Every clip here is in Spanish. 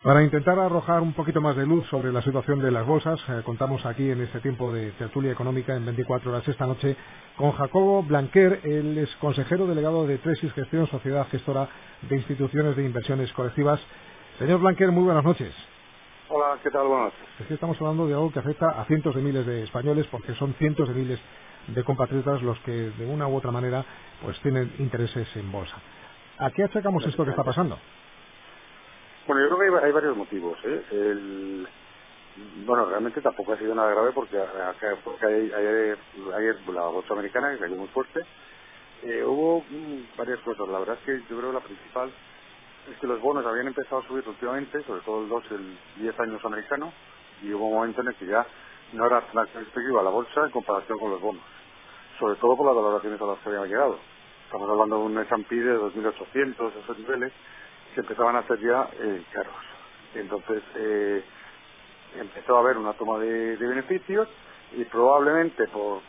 Para intentar arrojar un poquito más de luz sobre la situación de las bolsas, contamos aquí en este tiempo de tertulia económica en 24 horas esta noche con Jacobo Blanquer, él es consejero delegado de Tresis Gestión, sociedad gestora de instituciones de inversiones colectivas. Señor Blanquer, muy buenas noches. Hola, ¿qué tal? Buenas noches. Es que estamos hablando de algo que afecta a cientos de miles de españoles porque son cientos de miles de compatriotas los que de una u otra manera pues tienen intereses en bolsa. ¿A qué achacamos esto que está pasando? Bueno, yo creo que hay varios motivos. Bueno, realmente tampoco ha sido nada grave porque ayer la bolsa americana que cayó muy fuerte. Hubo varias cosas. La verdad es que yo creo que la principal es que los bonos habían empezado a subir últimamente, sobre todo el 10 años americano, y hubo un momento en el que ya no era tan atractiva la bolsa en comparación con los bonos, sobre todo por las valoraciones a las que habían llegado. Estamos hablando de un S&P de 2.800, esos niveles, que empezaban a ser ya caros. Entonces empezó a haber una toma de beneficios y probablemente por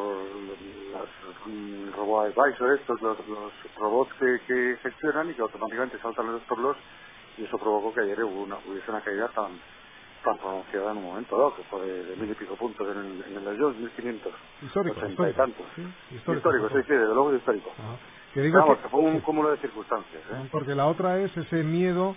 los robo-advisor estos, los robots que gestionan y que automáticamente saltan los stop loss, y eso provocó que ayer hubiese una caída tan pronunciada en un momento dado, que fue de 1.000 y pico puntos en el Dow Jones, 1.580 y tantos. Sí, Histórico, sí, desde luego histórico. Ajá. Que digo Pero vamos, que que fue un cúmulo de circunstancias. porque la otra es ese miedo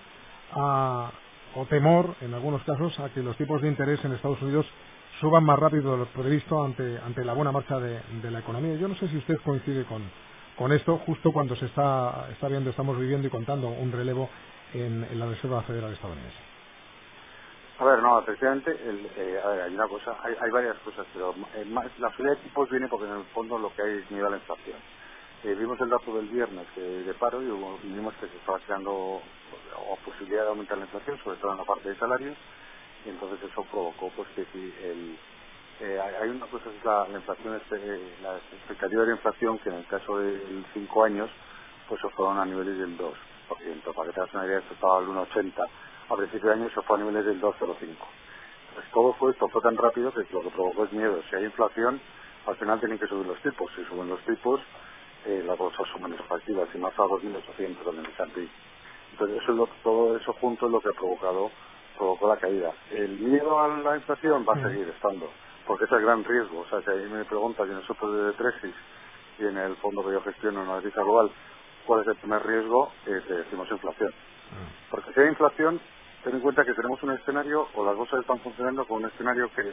o temor, en algunos casos, a que los tipos de interés en Estados Unidos suban más rápido de lo previsto ante la buena marcha de la economía. Yo no sé si usted coincide con esto, justo cuando se está viendo, estamos viviendo y contando un relevo en la Reserva Federal estadounidense. A ver, no, efectivamente, a ver, hay una cosa, hay varias cosas, pero la subida de tipos viene porque en el fondo lo que hay es miedo a la inflación. Vimos el dato del viernes de paro y vimos que se estaba creando o posibilidad de aumentar la inflación, sobre todo en la parte de salarios, y entonces eso provocó pues que si hay una cosa, es la inflación, la expectativa de la inflación, que en el caso de 5 años pues se fueron a niveles del 2%. Para que te hagas una idea, esto estaba al 1,80, a principios de año se fue a niveles del 2,05. Pues todo esto fue tan rápido que lo que provocó es miedo. Si hay inflación, al final tienen que subir los tipos. Si suben los tipos, las bolsas son menos atractivas, y más a 2.800 en el S&P. Entonces todo eso junto es lo que provocó la caída. El miedo a la inflación va a seguir estando, porque es el gran riesgo. O sea, si ahí me preguntas, y en nosotros de Tresis y en el fondo que yo gestiono en la divisa global, ¿cuál es el primer riesgo? Decimos inflación. Porque si hay inflación, ten en cuenta que tenemos un escenario, o las bolsas están funcionando con un escenario que es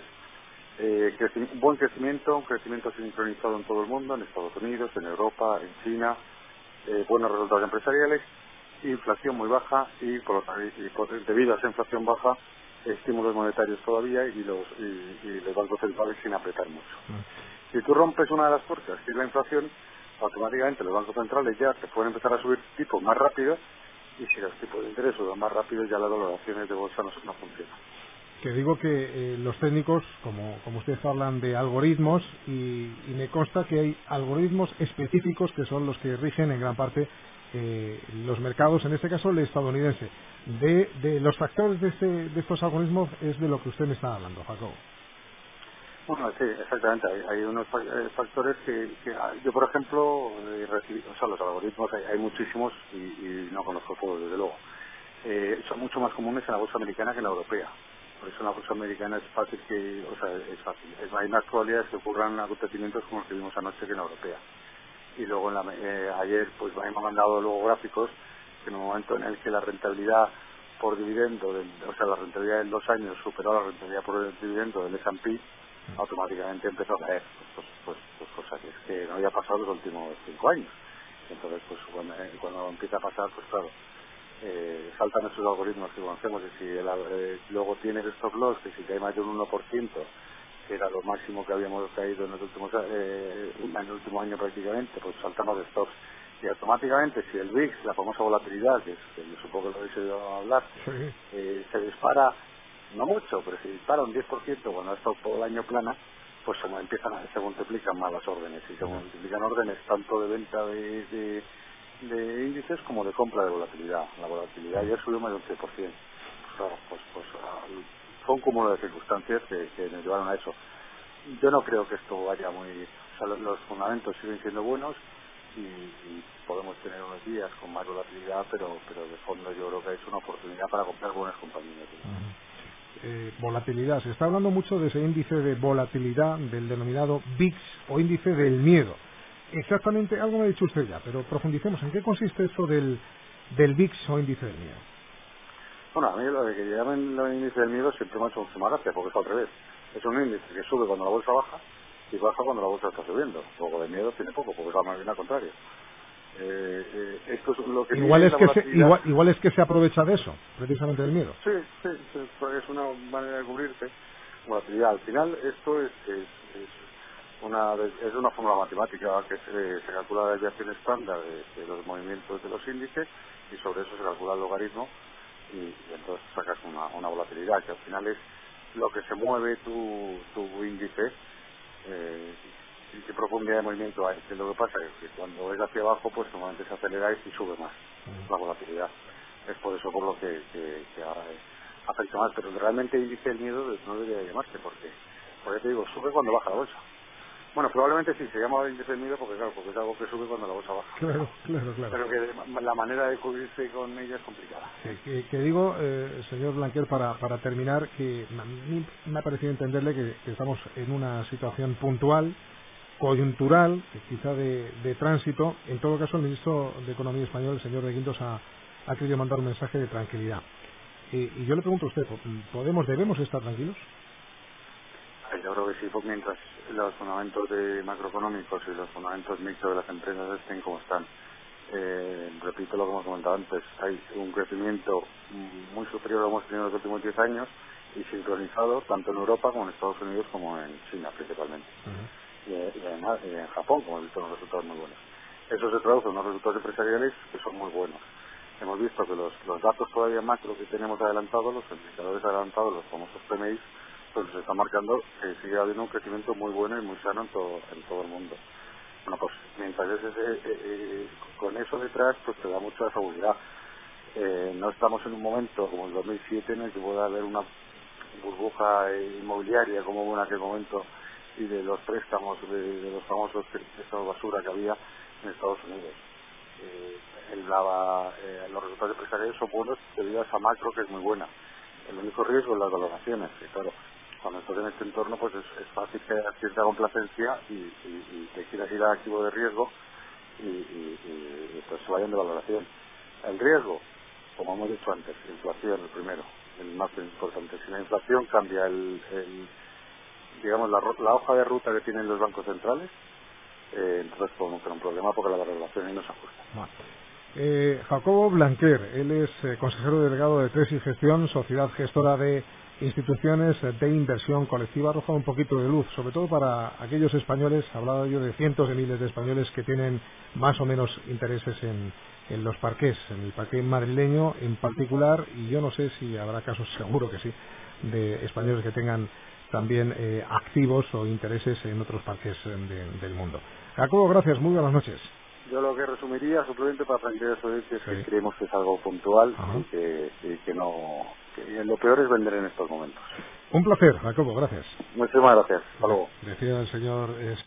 un buen crecimiento, un crecimiento sincronizado en todo el mundo, en Estados Unidos, en Europa, en China, buenos resultados empresariales, inflación muy baja y debido a esa inflación baja, estímulos monetarios todavía y los bancos centrales sin apretar mucho. Si tú rompes una de las puertas, que es la inflación, automáticamente los bancos centrales ya te pueden empezar a subir tipos más rápido, y si los tipos de interés suben más rápido, ya las valoraciones de bolsa no funcionan. Que digo que los técnicos, como ustedes hablan de algoritmos, y me consta que hay algoritmos específicos que son los que rigen en gran parte los mercados, en este caso el estadounidense. De los factores de estos algoritmos es de lo que usted me está hablando, Jacobo. Bueno, sí, exactamente. Hay unos factores que yo, por ejemplo, los algoritmos hay muchísimos y no conozco todos, desde luego. Son mucho más comunes en la bolsa americana que en la europea. Por eso en la bolsa americana es fácil hay más probabilidades que ocurran acontecimientos como los que vimos anoche que en la europea. Y luego ayer pues me han mandado luego gráficos que en un momento en el que la rentabilidad por dividendo, la rentabilidad en 2 años superó la rentabilidad por el dividendo del S&P, automáticamente empezó a caer, pues cosa que es que no había pasado los últimos 5 años. Entonces pues cuando empieza a pasar, pues claro, saltan esos algoritmos que conocemos, y si luego tienes stop loss, que si cae más de un 1%, que era lo máximo que habíamos caído en el último año prácticamente, pues saltan los stops. Y automáticamente, si el VIX, la famosa volatilidad, que yo supongo que lo habéis oído hablar, se dispara, no mucho, pero se dispara un 10% cuando ha estado todo el año plana, pues se multiplican más las órdenes, y se multiplican órdenes tanto de venta de índices como de compra de volatilidad. La volatilidad ya subió más de un 100%. Claro, fue un cúmulo de circunstancias que nos llevaron a eso. Yo no creo que esto vaya muy... los fundamentos siguen siendo buenos. y podemos tener unos días con más volatilidad, pero de fondo yo creo que es una oportunidad para comprar buenas compañías. Volatilidad. Se está hablando mucho de ese índice de volatilidad, del denominado VIX o índice del miedo. Exactamente, algo me ha dicho usted ya, pero profundicemos. ¿En qué consiste eso del VIX o índice del miedo? Bueno, a mí lo de que llamen el índice del miedo siempre me ha hecho mucha gracia, porque es al revés. Es un índice que sube cuando la bolsa baja y baja cuando la bolsa está subiendo. Luego de miedo tiene poco, porque es más bien al contrario. Esto es lo que Igual tiene es la que volatilidad. igual es que se aprovecha de eso, precisamente del miedo. Sí, pues es una manera de cubrirse. Volatilidad. Al final esto es una fórmula matemática que se calcula la desviación estándar de los movimientos de los índices y sobre eso se calcula el logaritmo y entonces sacas una volatilidad que al final es lo que se mueve tu índice y qué profundidad de movimiento hay. Que lo que pasa es que cuando es hacia abajo pues normalmente se acelera y sube más la volatilidad. Es por eso por lo que afecta más, pero realmente índice del miedo no debería llamarse porque te digo, sube cuando baja la bolsa. Bueno, probablemente sí se llama índice del miedo porque es algo que sube cuando la bolsa baja. Claro. Pero que la manera de cubrirse con ella es complicada. Que digo, señor Blanquer, para terminar, que a mí me ha parecido entenderle que estamos en una situación puntual, coyuntural, quizá de tránsito. En todo caso, el ministro de Economía español, el señor de Guindos, ha querido mandar un mensaje de tranquilidad. Y yo le pregunto a usted, ¿debemos estar tranquilos? Yo creo que sí, pues mientras los fundamentos macroeconómicos y los fundamentos mixtos de las empresas estén como están. Repito lo que hemos comentado antes, hay un crecimiento muy superior a lo que hemos tenido en los últimos 10 años y sincronizado tanto en Europa como en Estados Unidos como en China principalmente. Y además en Japón, como he visto, unos resultados muy buenos. Eso se traduce en unos resultados empresariales que son muy buenos. Hemos visto que los datos todavía macro que tenemos adelantados, los indicadores adelantados, los famosos PMI, pues nos están marcando que sigue habiendo un crecimiento muy bueno y muy sano en todo el mundo. Bueno, pues mientras con eso detrás, pues te da mucha seguridad. No estamos en un momento como el 2007 en el que pueda haber una burbuja inmobiliaria como una que comento y de los préstamos, de los famosos préstamos basura que había en Estados Unidos. Los resultados empresariales son buenos debido a esa macro que es muy buena. El único riesgo es las valoraciones, que claro, cuando estás en este entorno pues es fácil que haya cierta complacencia y te quieras ir a activo de riesgo y pues se vayan de valoración. El riesgo, como hemos dicho antes, inflación el primero, el más importante. Si la inflación cambia digamos la hoja de ruta que tienen los bancos centrales, entonces podemos tener un problema porque la valoración ahí no se ajusta. Jacobo Blanquer, él es consejero delegado de Tresis Gestión, sociedad gestora de instituciones de inversión colectiva. Ha arrojado un poquito de luz, sobre todo para aquellos españoles, hablaba yo de cientos de miles de españoles que tienen más o menos intereses en los parqués, en el parqué madrileño en particular, y yo no sé si habrá casos, seguro que sí, de españoles que tengan también activos o intereses en otros parques del mundo. Jacobo, gracias, muy buenas noches. Yo lo que resumiría simplemente para tranquilizar a su audiencia es que creemos que es algo puntual y que lo peor es vender en estos momentos. Un placer, Jacobo, gracias. Muchísimas gracias. Hasta luego. Decía el señor